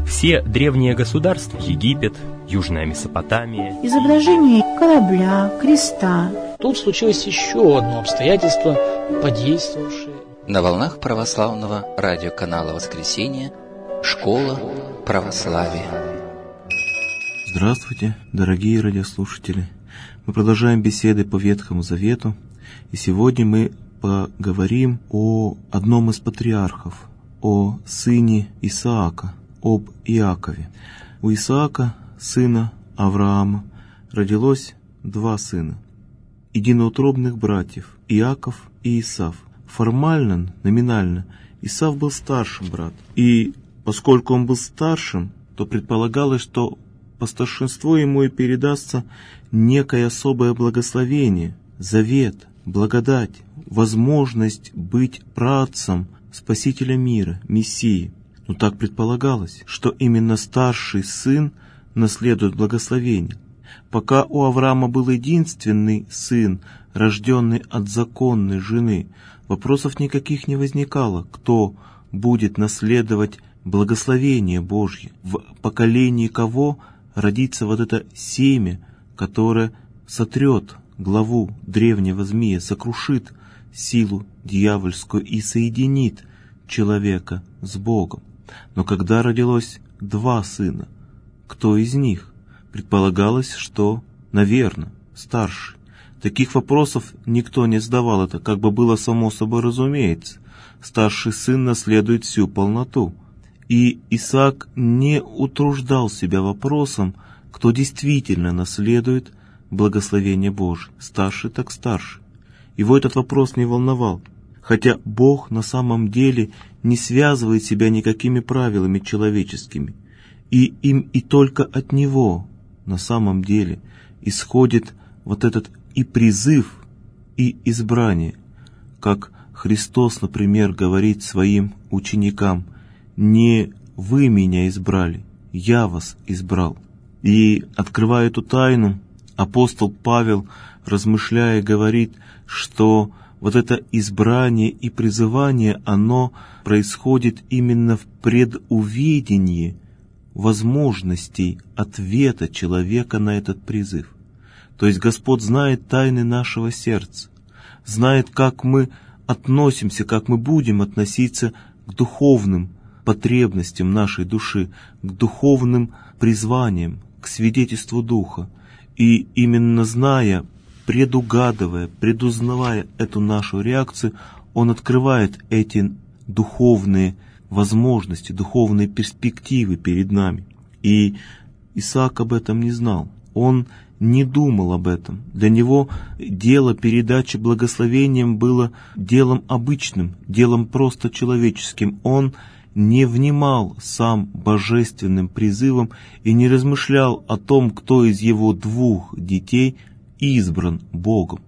Все древние государства, Египет, Южная Месопотамия, изображение корабля, креста. Тут случилось еще одно обстоятельство, подействовавшее. На волнах православного радиоканала «Воскресенье» «Школа православия». Здравствуйте, дорогие радиослушатели! Мы продолжаем беседы по Ветхому Завету, и сегодня мы поговорим о одном из патриархов, о сыне Исаака, об Иакове. У Исаака, сына Авраама, родилось два сына, единоутробных братьев, Иаков и Исав. Формально, номинально, Исав был старшим братом, и поскольку он был старшим, то предполагалось, что по старшинству ему и передастся некое особое благословение, завет, благодать, возможность быть праотцем Спасителя мира, Мессии. Но так предполагалось, что именно старший сын наследует благословение. Пока у Авраама был единственный сын, рожденный от законной жены, вопросов никаких не возникало, кто будет наследовать благословение Божье, в поколении кого родится вот это семя, которое сотрет главу древнего змея, сокрушит силу дьявольскую и соединит человека с Богом. Но когда родилось два сына, кто из них? Предполагалось, что, наверное, старший. Таких вопросов никто не задавал, это как бы было само собой разумеется. Старший сын наследует всю полноту. И Исаак не утруждал себя вопросом, кто действительно наследует благословение Божие. Старший так старший. Его этот вопрос не волновал. Хотя Бог на самом деле не связывает себя никакими правилами человеческими, и им и только от Него на самом деле исходит вот этот и призыв, и избрание. Как Христос, например, говорит своим ученикам: «Не вы меня избрали, я вас избрал». И, открывая эту тайну, апостол Павел, размышляя, говорит, что вот это избрание и призывание, оно происходит именно в предувидении возможностей ответа человека на этот призыв. То есть Господь знает тайны нашего сердца, знает, как мы относимся, как мы будем относиться к духовным потребностям нашей души, к духовным призваниям, к свидетельству Духа. И именно зная, предугадывая, предузнавая эту нашу реакцию, Он открывает эти духовные возможности, духовные перспективы перед нами. И Исаак об этом не знал. Он не думал об этом. Для него дело передачи благословением было делом обычным, делом просто человеческим. Он не внимал сам божественным призывом и не размышлял о том, кто из его двух детей избран Богом,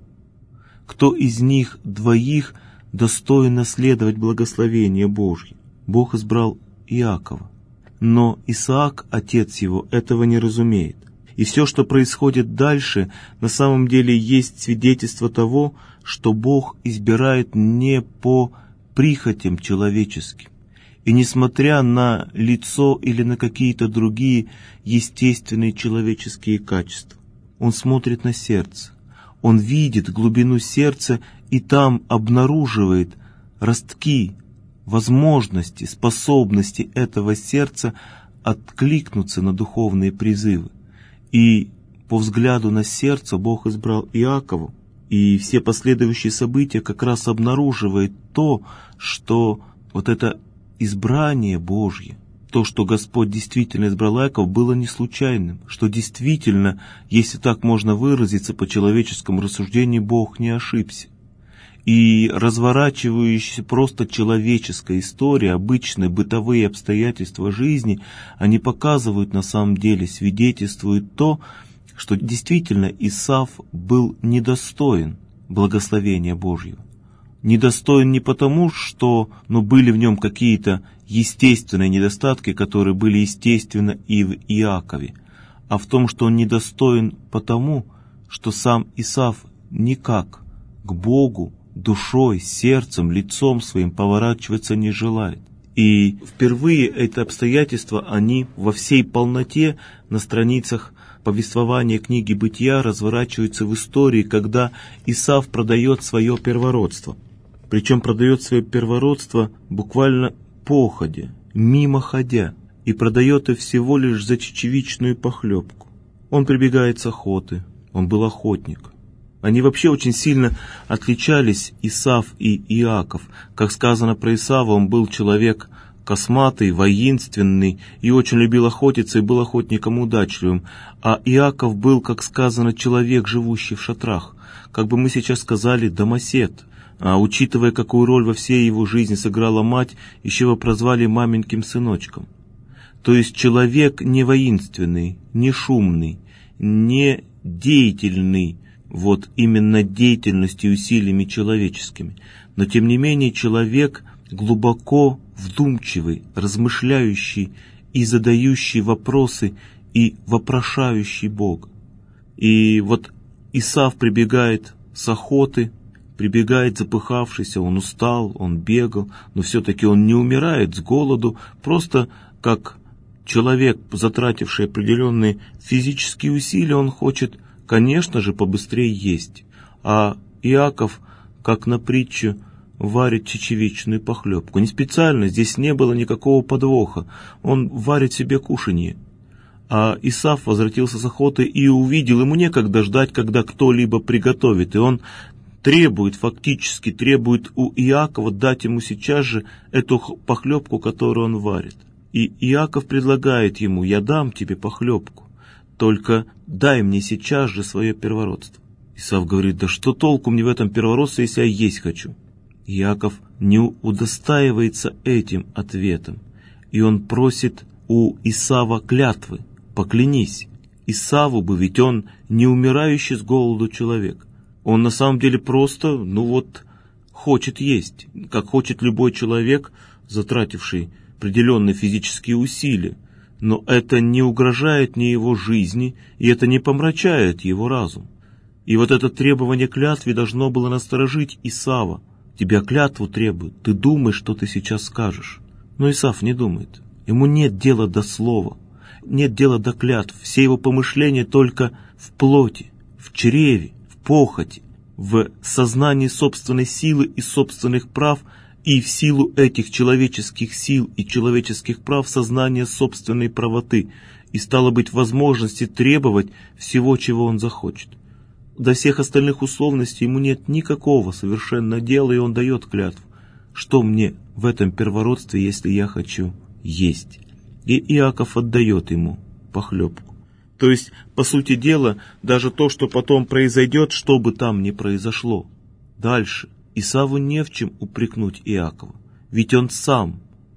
кто из них двоих достоин наследовать благословение Божье. Бог избрал Иакова, но Исаак, отец его, этого не разумеет. И все, что происходит дальше, на самом деле есть свидетельство того, что Бог избирает не по прихотям человеческим. И несмотря на лицо или на какие-то другие естественные человеческие качества, Он смотрит на сердце. Он видит глубину сердца и там обнаруживает ростки, возможности, способности этого сердца откликнуться на духовные призывы. И по взгляду на сердце Бог избрал Иакову, и все последующие события как раз обнаруживают то, что вот это избрание Божье, то, что Господь действительно избрал Иакова, было не случайным, что действительно, если так можно выразиться по человеческому рассуждению, Бог не ошибся. И разворачивающаяся просто человеческая история, обычные бытовые обстоятельства жизни, они показывают на самом деле, свидетельствуют то, что действительно Исав был недостоин благословения Божьего. Недостоин не потому, что были в нем какие-то естественные недостатки, которые были естественны и в Иакове, а в том, что он недостоин потому, что сам Исав никак к Богу душой, сердцем, лицом своим поворачиваться не желает. И впервые это обстоятельства, они во всей полноте на страницах повествования книги «Бытия» разворачиваются в истории, когда Исав продает свое первородство. Причем продает свое первородство буквально походя, мимо ходя, и продает их всего лишь за чечевичную похлебку. Он прибегает с охоты, он был охотник. Они вообще очень сильно отличались, Исав и Иаков. Как сказано про Исава, он был человек косматый, воинственный и очень любил охотиться и был охотником удачливым. А Иаков был, как сказано, человек, живущий в шатрах. Как бы мы сейчас сказали, домосед. А учитывая, какую роль во всей его жизни сыграла мать, еще его прозвали маменьким сыночком. То есть человек не воинственный, не шумный, не деятельный, вот именно деятельностью и усилиями человеческими, но тем не менее человек глубоко вдумчивый, размышляющий и задающий вопросы и вопрошающий Бога. И вот Исав прибегает с охоты, прибегает запыхавшийся, он устал, он бегал, но все-таки он не умирает с голоду, просто как человек, затративший определенные физические усилия, он хочет, конечно же, побыстрее есть. А Иаков, как на притчу, варит чечевичную похлебку. Не специально, здесь не было никакого подвоха. Он варит себе кушанье. А Исав возвратился с охоты и увидел, ему некогда ждать, когда кто-либо приготовит. И он фактически требует у Иакова дать ему сейчас же эту похлебку, которую он варит. И Иаков предлагает ему: я дам тебе похлебку, только дай мне сейчас же свое первородство. Исав говорит: да что толку мне в этом первородстве, если я есть хочу? Иаков не удостаивается этим ответом, и он просит у Исава клятвы: поклянись. Исаву бы, ведь он не умирающий с голоду человек. Он на самом деле просто, хочет есть, как хочет любой человек, затративший определенные физические усилия. Но это не угрожает ни его жизни, и это не помрачает его разум. И вот это требование клятвы должно было насторожить Исава. Тебя клятву требуют, ты думаешь, что ты сейчас скажешь. Но Исав не думает. Ему нет дела до слова, нет дела до клятв. Все его помышления только в плоти, в чреве, в похоти, в сознании собственной силы и собственных прав, и в силу этих человеческих сил и человеческих прав сознание собственной правоты, и стало быть возможности требовать всего, чего он захочет. До всех остальных условностей ему нет никакого совершенно дела, и он дает клятву: что мне в этом первородстве, если я хочу есть? И Иаков отдает ему похлебку. То есть, по сути дела, даже то, что потом произойдет, что бы там ни произошло дальше, Исаву не в чем упрекнуть Иакова, ведь он сам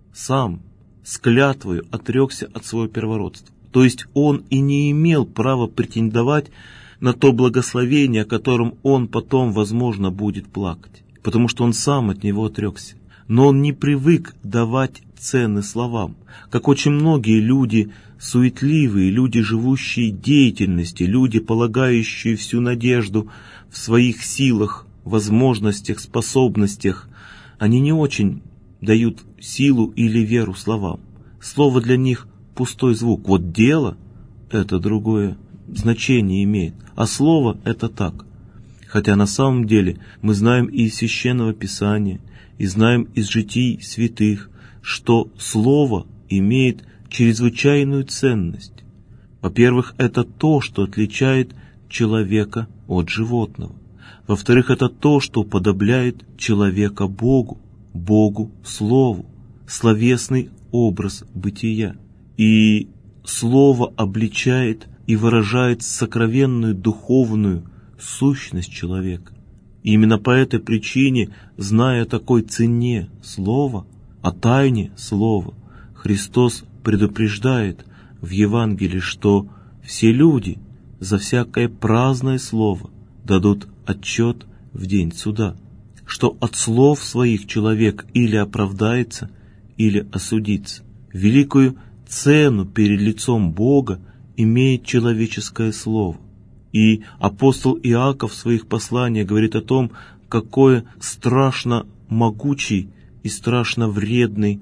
с клятвою отрекся от своего первородства. То есть он и не имел права претендовать на то благословение, о котором он потом, возможно, будет плакать, потому что он сам от него отрекся. Но он не привык давать цены словам, как очень многие люди суетливые, люди, живущие деятельностью, люди, полагающие всю надежду в своих силах, возможностях, способностях. Они не очень дают силу или веру словам. Слово для них пустой звук. Вот дело — это другое значение имеет, а слово — это так. Хотя на самом деле мы знаем и из Священного Писания, и знаем из житий святых, что слово имеет чрезвычайную ценность. Во-первых, это то, что отличает человека от животного. Во-вторых, это то, что уподобляет человека Богу, Богу Слову, словесный образ бытия. И Слово обличает и выражает сокровенную духовную сущность человека. И именно по этой причине, зная о такой цене Слова, о тайне Слова, Христос предупреждает в Евангелии, что все люди за всякое праздное слово дадут отчет в день суда, что от слов своих человек или оправдается, или осудится. Великую цену перед лицом Бога имеет человеческое слово. И апостол Иаков в своих посланиях говорит о том, какой страшно могучий и страшно вредный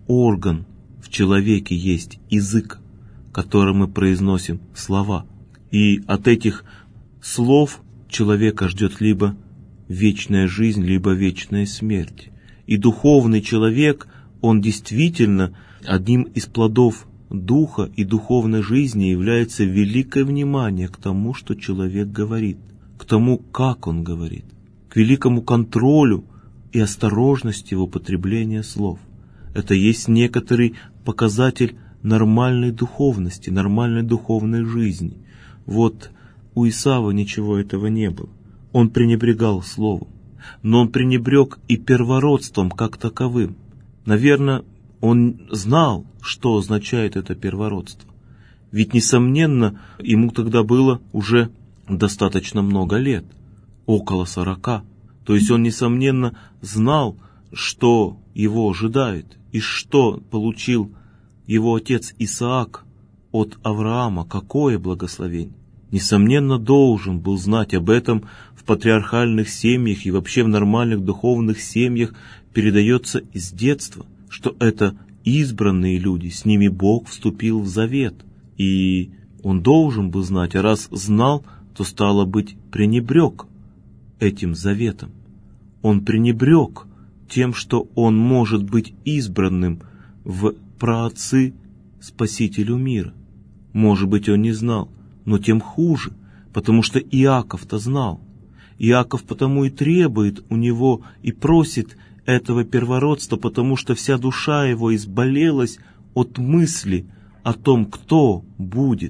орган в человеке есть язык, которым мы произносим слова. И от этих слов человека ждет либо вечная жизнь, либо вечная смерть. И духовный человек, он действительно одним из плодов духа и духовной жизни является великое внимание к тому, что человек говорит, к тому, как он говорит, к великому контролю и осторожности в употреблении слов. Это есть некоторый показатель нормальной духовности, нормальной духовной жизни. Вот у Исава ничего этого не было. Он пренебрегал словом, но он пренебрег и первородством как таковым. Наверное, он знал, что означает это первородство. Ведь, несомненно, ему тогда было уже достаточно много лет, около 40. То есть он, несомненно, знал, что его ожидает, и что получил его отец Исаак от Авраама, какое благословение. Несомненно, должен был знать об этом. В патриархальных семьях и вообще в нормальных духовных семьях передается из детства, что это избранные люди, с ними Бог вступил в завет. И он должен был знать, а раз знал, то, стало быть, пренебрег этим заветом. Он пренебрег тем, что он может быть избранным в праотцы Спасителю мира. Может быть, он не знал, но тем хуже, потому что Иаков-то знал. Иаков потому и требует у него и просит этого первородства, потому что вся душа его изболелась от мысли о том, кто будет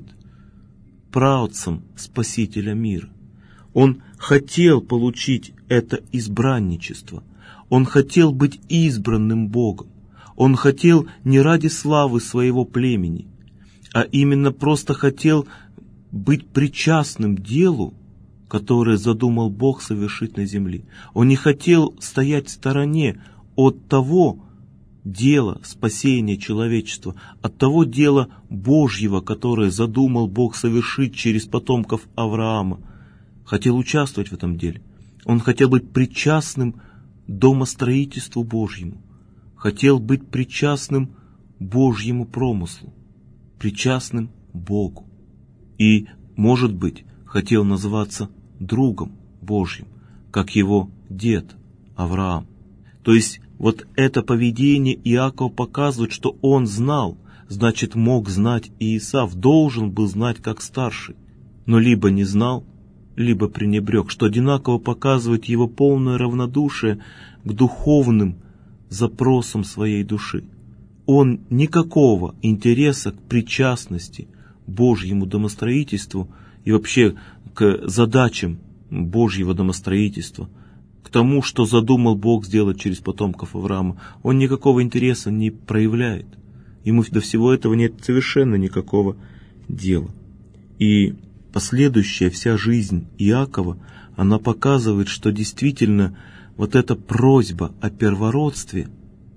праотцем Спасителя мира. Он хотел получить это избранничество. Он хотел быть избранным Богом. Он хотел не ради славы своего племени, а именно просто хотел быть причастным делу, которое задумал Бог совершить на земле. Он не хотел стоять в стороне от того дела спасения человечества, от того дела Божьего, которое задумал Бог совершить через потомков Авраама. Хотел участвовать в этом деле. Он хотел быть причастным домостроительству Божьему. Хотел быть причастным Божьему промыслу, причастным Богу. И, может быть, хотел называться другом Божьим, как его дед Авраам. То есть вот это поведение Иакова показывает, что он знал, значит, мог знать и Исав, должен был знать как старший, но либо не знал, либо пренебрег, что одинаково показывает его полное равнодушие к духовным запросам своей души. Он никакого интереса к причастности Божьему домостроительству и вообще к задачам Божьего домостроительства, к тому, что задумал Бог сделать через потомков Авраама, он никакого интереса не проявляет. Ему до всего этого нет совершенно никакого дела. И последующая вся жизнь Иакова, она показывает, что действительно вот эта просьба о первородстве,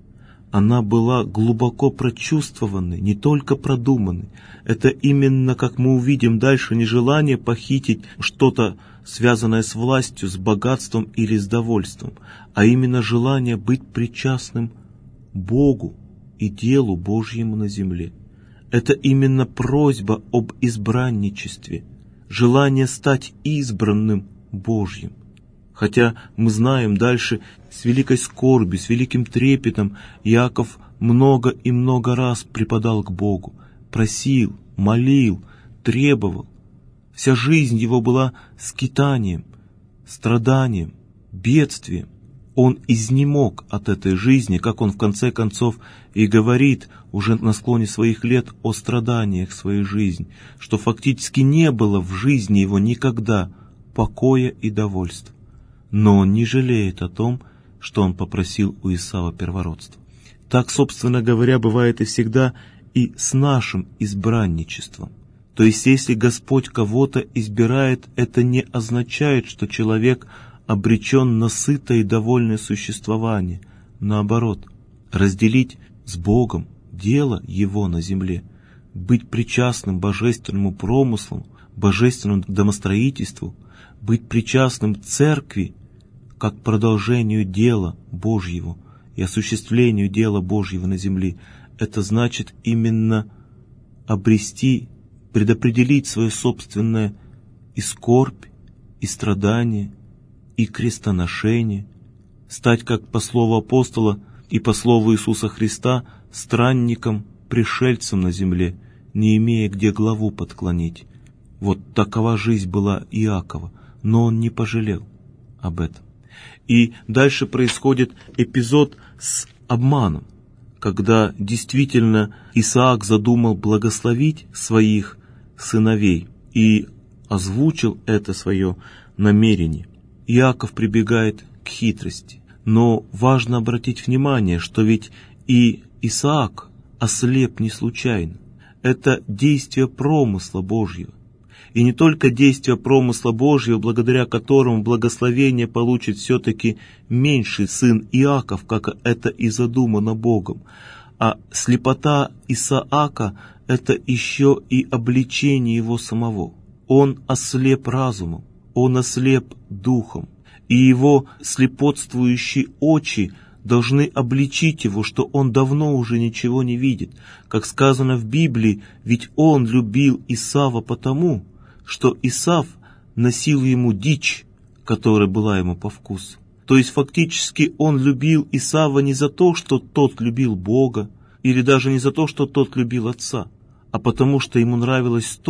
она была глубоко прочувствованной, не только продуманной. Это именно, как мы увидим дальше, не желание похитить что-то, связанное с властью, с богатством или с довольством, а именно желание быть причастным Богу и делу Божьему на земле. Это именно просьба об избранничестве, желание стать избранным Божьим. Хотя мы знаем дальше, с великой скорбью, с великим трепетом Иаков много и много раз припадал к Богу, просил, молил, требовал. Вся жизнь его была скитанием, страданием, бедствием. Он изнемог от этой жизни, как он в конце концов и говорит уже на склоне своих лет о страданиях своей жизни, что фактически не было в жизни его никогда покоя и довольства. Но он не жалеет о том, что он попросил у Исава первородства. Так, собственно говоря, бывает и всегда и с нашим избранничеством. То есть, если Господь кого-то избирает, это не означает, что человек обречен на сытое и довольное существование. Наоборот, разделить с Богом дело Его на земле, быть причастным божественному промыслу, божественному домостроительству, быть причастным церкви, как продолжению дела Божьего и осуществлению дела Божьего на земле. Это значит именно обрести, предопределить свое собственное и скорбь, и страдание, и крестоношение, стать, как по слову апостола и по слову Иисуса Христа, странником, пришельцем на земле, не имея где главу подклонить. Вот такова жизнь была Иакова, но он не пожалел об этом. И дальше происходит эпизод с обманом, когда действительно Исаак задумал благословить своих сыновей и озвучил это свое намерение. Иаков прибегает к хитрости. Но важно обратить внимание, что ведь и Исаак ослеп не случайно. Это действие промысла Божьего. И не только действие промысла Божьего, благодаря которому благословение получит все-таки меньший сын Иаков, как это и задумано Богом, а слепота Исаака — это еще и обличение его самого. Он ослеп разумом, он ослеп духом, и его слепотствующие очи должны обличить его, что он давно уже ничего не видит. Как сказано в Библии, ведь он любил Исава потому, что Исав носил ему дичь, которая была ему по вкусу. То есть фактически он любил Исава не за то, что тот любил Бога, или даже не за то, что тот любил отца, а потому что ему нравилось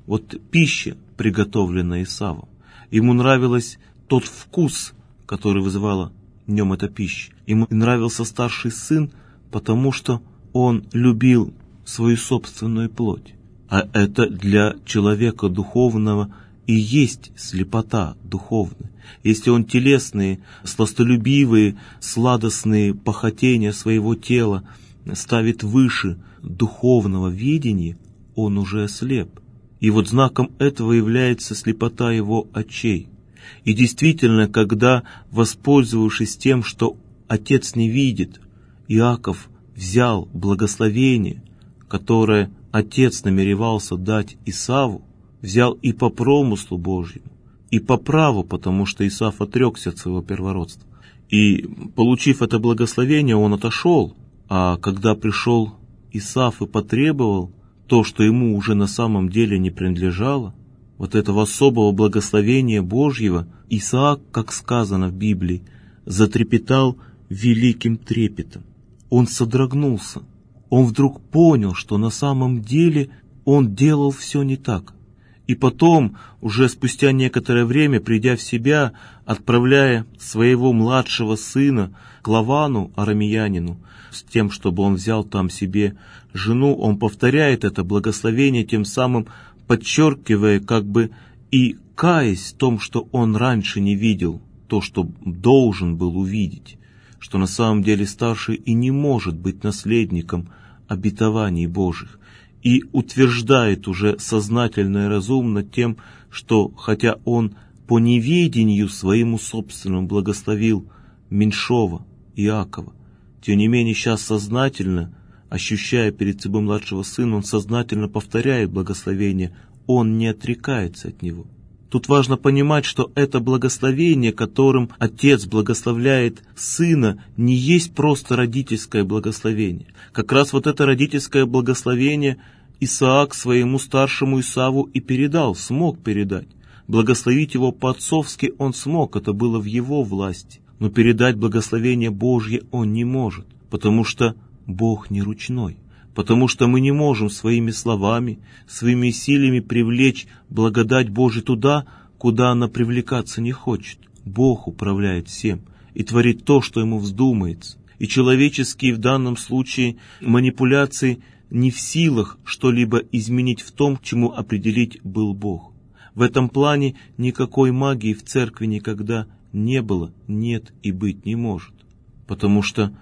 пища, приготовленная Исавом. Ему нравилось тот вкус, который вызывала в нем эта пища. Ему нравился старший сын, потому что он любил свою собственную плоть. А это для человека духовного и есть слепота духовная. Если он телесные, сластолюбивые, сладостные похотения своего тела ставит выше духовного видения, он уже ослеп. И вот знаком этого является слепота его очей. И действительно, когда, воспользовавшись тем, что отец не видит, Иаков взял благословение, которое отец намеревался дать Исаву, взял и по промыслу Божьему, и по праву, потому что Исав отрекся от своего первородства. И, получив это благословение, он отошел, а когда пришел Исав и потребовал то, что ему уже на самом деле не принадлежало, вот этого особого благословения Божьего, Исаак, как сказано в Библии, затрепетал великим трепетом. Он содрогнулся. Он вдруг понял, что на самом деле он делал все не так. И потом, уже спустя некоторое время, придя в себя, отправляя своего младшего сына к Лавану, арамеянину, с тем, чтобы он взял там себе жену, он повторяет это благословение, тем самым подчеркивая, как бы и каясь в том, что он раньше не видел, то, что должен был увидеть, что на самом деле старший и не может быть наследником обетований Божьих, и утверждает уже сознательно и разумно тем, что хотя он по неведению своему собственному благословил меньшого Иакова, тем не менее сейчас сознательно, ощущая перед собой младшего сына, он сознательно повторяет благословение, он не отрекается от него. Тут важно понимать, что это благословение, которым отец благословляет сына, не есть просто родительское благословение. Как раз вот это родительское благословение Исаак своему старшему Исаву и передал, смог передать. Благословить его по-отцовски он смог, это было в его власти. Но передать благословение Божье он не может, потому что Бог не ручной. Потому что мы не можем своими словами, своими силами привлечь благодать Божию туда, куда она привлекаться не хочет. Бог управляет всем и творит то, что ему вздумается. И человеческие в данном случае манипуляции не в силах что-либо изменить в том, чему определить был Бог. В этом плане никакой магии в церкви никогда не было, нет и быть не может. Потому что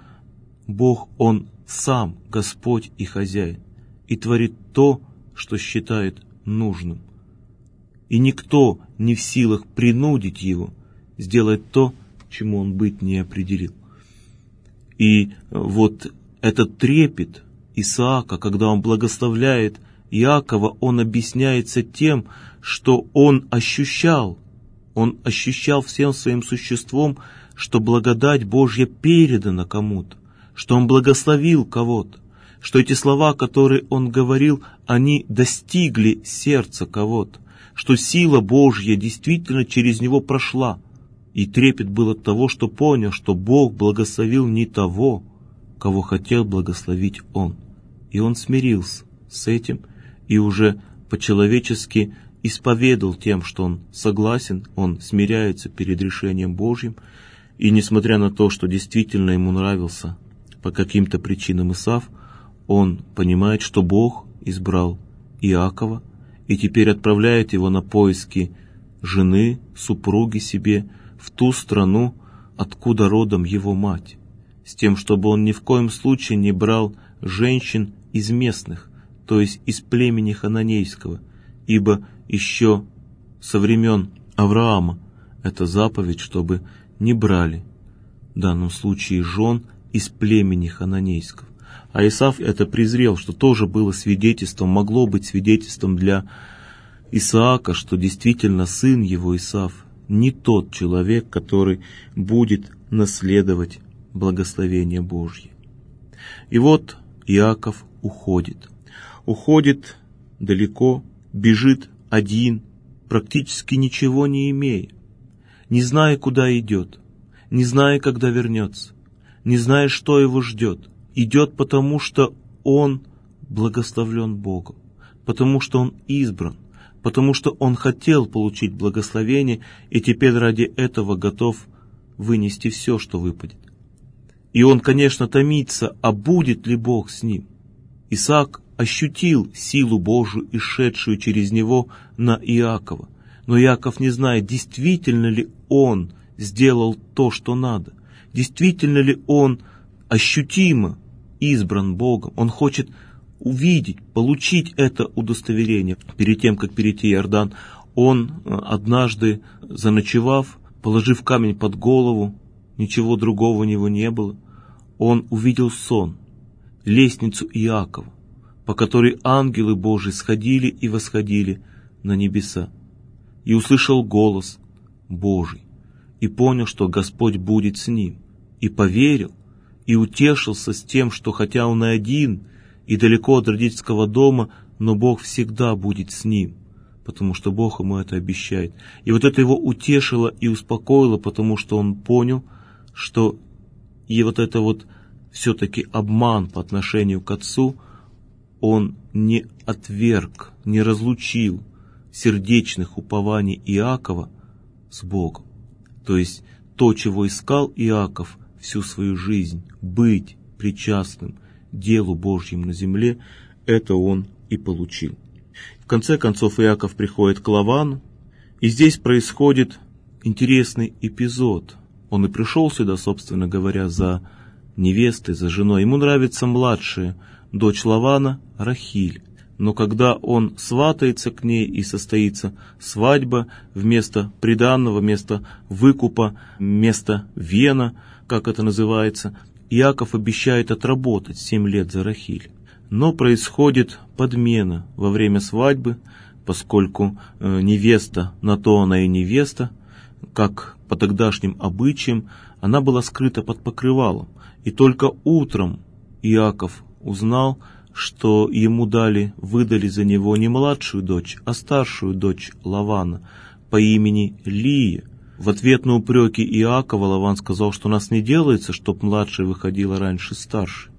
Бог, Он сам Господь и Хозяин, и творит то, что считает нужным. И никто не в силах принудить Его сделать то, чему Он быть не определил. И вот этот трепет Исаака, когда он благословляет Иакова, он объясняется тем, что он ощущал всем своим существом, что благодать Божья передана кому-то, что он благословил кого-то, что эти слова, которые он говорил, они достигли сердца кого-то, что сила Божья действительно через него прошла. И трепет был от того, что понял, что Бог благословил не того, кого хотел благословить он. И он смирился с этим и уже по-человечески исповедал тем, что он согласен, он смиряется перед решением Божьим. И несмотря на то, что действительно ему нравился по каким-то причинам Исав, он понимает, что Бог избрал Иакова и теперь отправляет его на поиски жены, супруги себе в ту страну, откуда родом его мать, с тем, чтобы он ни в коем случае не брал женщин из местных, то есть из племени хананейского, ибо еще со времен Авраама это заповедь, чтобы не брали в данном случае жен из племени хананейского. А Исав это презрел, что тоже было свидетельством, могло быть свидетельством для Исаака, что действительно сын его Исав не тот человек, который будет наследовать благословение Божье. И вот Иаков уходит. Уходит далеко, бежит один, практически ничего не имея, не зная, куда идет, не зная, когда вернется, не зная, что его ждет. Идет потому, что он благословлен Богом, потому что он избран, потому что он хотел получить благословение и теперь ради этого готов вынести все, что выпадет. И он, конечно, томится, а будет ли Бог с ним? Исаак ощутил силу Божию, исшедшую через него на Иакова. Но Иаков не знает, действительно ли он сделал то, что надо, действительно ли он ощутимо избран Богом. Он хочет увидеть, получить это удостоверение. Перед тем, как перейти Иордан, он однажды, заночевав, положив камень под голову, ничего другого у него не было, он увидел сон, лестницу Иакова, по которой ангелы Божии сходили и восходили на небеса, и услышал голос Божий, и понял, что Господь будет с ним, и поверил, и утешился с тем, что хотя он и один, и далеко от родительского дома, но Бог всегда будет с ним, потому что Бог ему это обещает. И вот это его утешило и успокоило, потому что он понял, что и вот это вот все-таки обман по отношению к отцу, он не отверг, не разлучил сердечных упований Иакова с Богом. То есть то, чего искал Иаков всю свою жизнь, быть причастным делу Божьему на земле, это он и получил. В конце концов Иаков приходит к Лавану, и здесь происходит интересный эпизод. Он и пришел сюда, собственно говоря, за невестой, за женой. Ему нравится младшая дочь Лавана, Рахиль. Но когда он сватается к ней и состоится свадьба, вместо приданного, вместо выкупа, вместо вена, как это называется, Иаков обещает отработать 7 лет за Рахиль. Но происходит подмена во время свадьбы, поскольку невеста, на то она и невеста, как по тогдашним обычаям, она была скрыта под покрывалом. И только утром Иаков узнал, что ему выдали за него не младшую дочь, а старшую дочь Лавана по имени Лия. В ответ на упреки Иакова Лаван сказал, что у нас не делается, чтоб младшая выходила раньше старшей.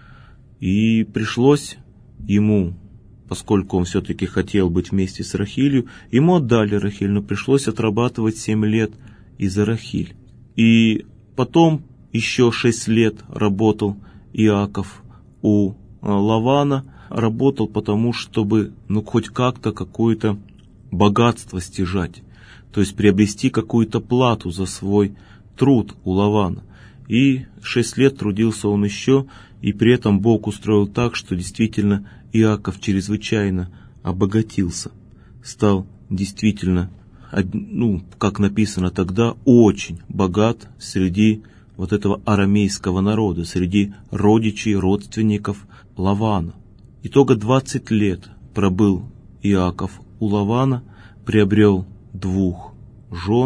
И пришлось ему, поскольку он все-таки хотел быть вместе с Рахилью, ему отдали Рахиль, но пришлось отрабатывать 7 лет из-за Рахиль. И потом еще 6 лет работал Иаков у Лавана, работал потому, чтобы хоть как-то какое-то богатство стяжать, то есть приобрести какую-то плату за свой труд у Лавана. И 6 лет трудился он еще, и при этом Бог устроил так, что действительно Иаков чрезвычайно обогатился, стал действительно, как написано тогда, очень богат среди вот этого арамейского народа, среди родичей, родственников Лавана. Итого 20 лет пробыл Иаков у Лавана, приобрел 2 жен,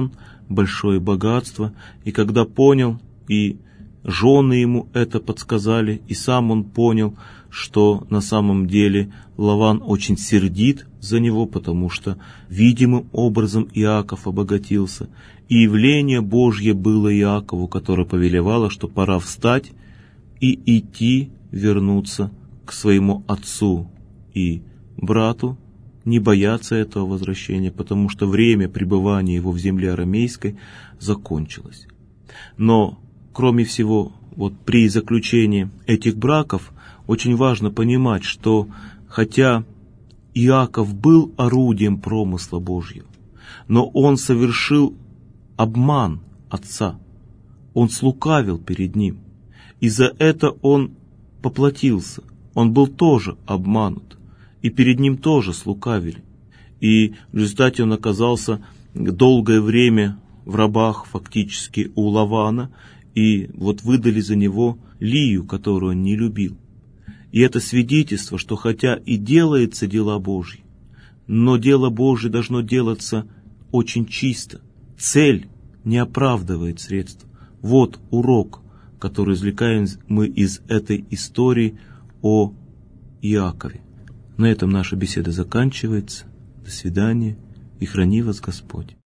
большое богатство, и когда понял, и жены ему это подсказали, и сам он понял, что на самом деле Лаван очень сердит за него, потому что видимым образом Иаков обогатился. И явление Божье было Иакову, которое повелевало, что пора встать и идти, вернуться к своему отцу и брату, не бояться этого возвращения, потому что время пребывания его в земле арамейской закончилось. Но, кроме всего, вот при заключении этих браков очень важно понимать, что хотя Иаков был орудием промысла Божьего, но он совершил обман отца, он слукавил перед ним, и за это он поплатился, он был тоже обманут, и перед ним тоже слукавили, и в результате он оказался долгое время в рабах фактически у Лавана, и вот выдали за него Лию, которую он не любил. И это свидетельство, что хотя и делаются дела Божьи, но дело Божье должно делаться очень чисто. Цель не оправдывает средства. Вот урок, который извлекаем мы из этой истории о Иакове. На этом наша беседа заканчивается. До свидания, и храни вас Господь.